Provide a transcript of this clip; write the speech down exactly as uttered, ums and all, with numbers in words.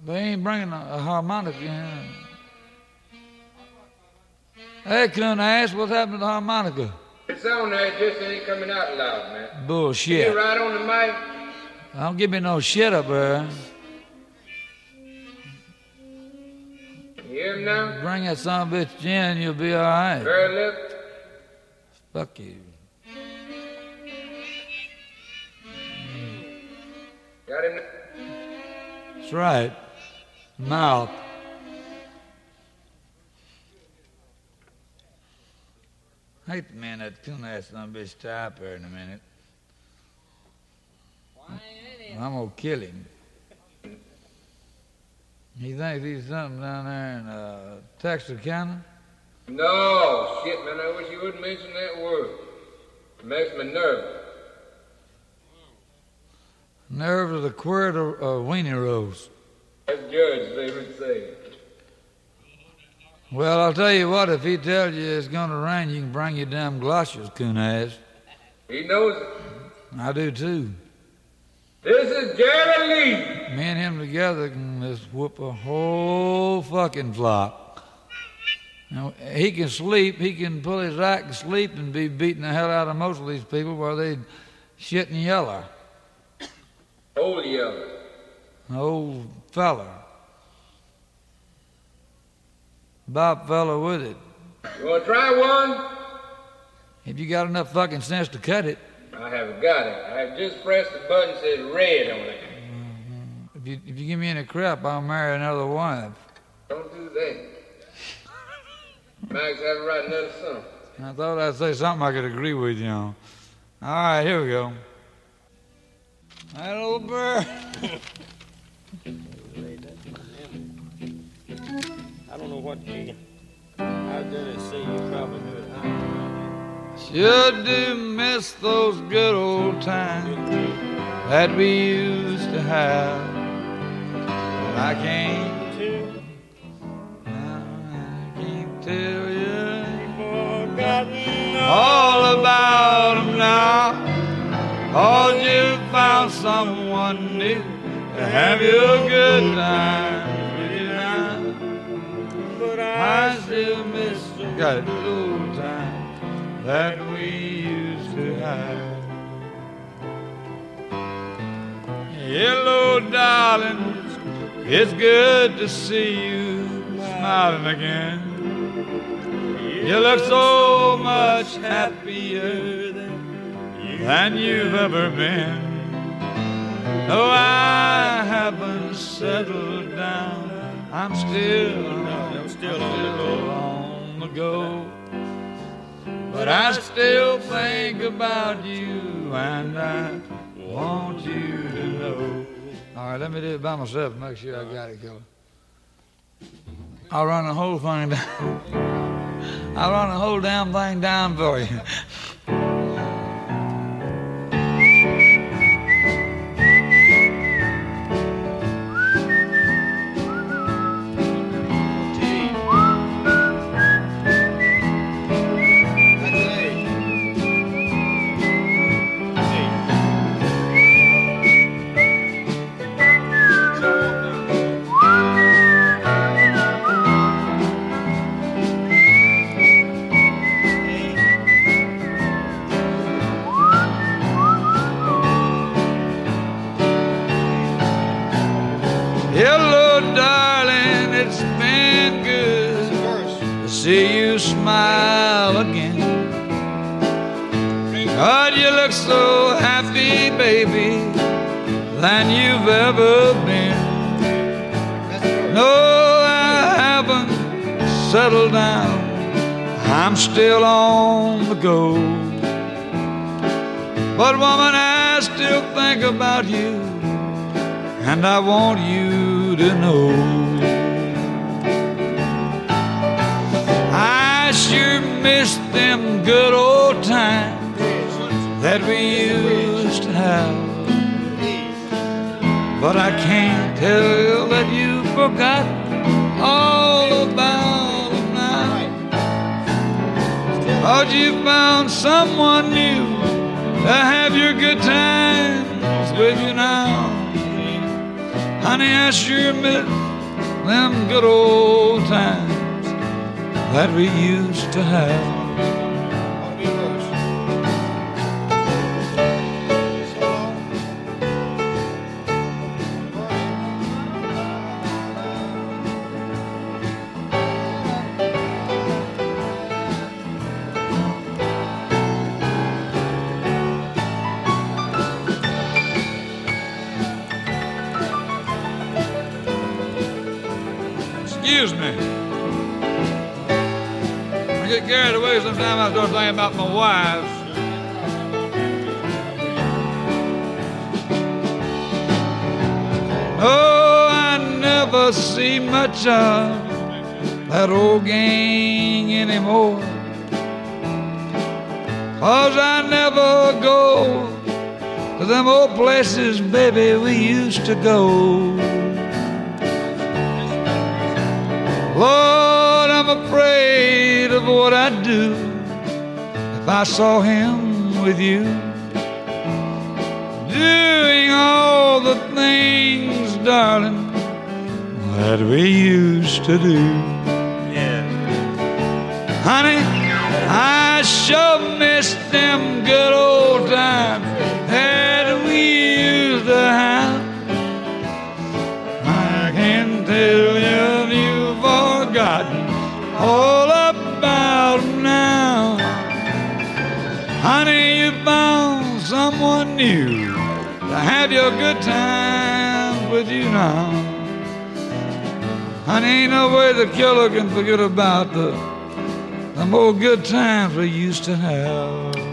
They ain't bringing a, a harmonica in. Hey, Coon Ass, what's happened to the harmonica? It's on there, it just ain't coming out loud, man. Bullshit. You right on the mic? Don't give me no shit up there. You hear him now? Bring that son of a bitch in, you'll be all right. Very left. Fuck you. Got him? That's right. Mouth. I hate the man that tune ass son of a bitch tie up here in a minute. I'm gonna kill him. He thinks he's something down there in uh, Texarkana? No, shit, man, I wish you wouldn't mention that word. It makes me nervous. Nerves of the quirt of uh, weenie rolls. That's Judge's favorite saying. Well, I'll tell you what, if he tells you it's gonna rain, you can bring your damn galoshes, coon ass. He knows it. I do too. This is Jerry Lee. Me and him together can just whoop a whole fucking flock. Now, he can sleep, he can pull his act and sleep and be beating the hell out of most of these people while they shit and yeller. Old yeller. An old fella. Bob fella with it. You want to try one? If you got enough fucking sense to cut it. I haven't got it. I have just pressed the button that says red on it. Mm-hmm. If you, if you give me any crap, I'll marry another wife. Don't do that. Max had to write another song. I thought I'd say something I could agree with you on. All right, here we go. That old bird. I don't know what you. I didn't see you probably do it. Sure do miss those good old times that we used to have. But I can't, I can't tell you all about them now. All you found someone new to have your good time with you now. But I still miss the good old times that we used to have. Hello, darling, it's good to see you smiling again. You look so much happier than you've ever been. No, I haven't settled down. I'm still, I'm still on the go, on the go. But I still think about you, and I want you to know. All right, let me do it by myself, make sure I got it, killer. I'll run the whole thing down. I'll run the whole damn thing down for you. See you smile again. God, you look so happy, baby, than you've ever been. No, I haven't settled down. I'm still on the go. But woman, I still think about you, and I want you to know. I sure miss them good old times that we used to have. But I can't tell that you forgot all about them now. Cause you found someone new to have your good times with you now. Honey, I sure miss them good old times that we used to have. Excuse me. I get carried away sometimes. I start thinking about my wife. Oh, I never see much of that old gang anymore, 'cause I never go to them old places, baby, we used to go. Lord, I'm afraid of what I'd do if I saw him with you, doing all the things, darling, that we used to do. Yeah. Honey, I sure miss them good old times that we used to have. I can tell you you've forgotten all about them now. Honey, you found someone new to have your good times with you now. Honey, ain't no way the killer can forget about the, the more good times we used to have.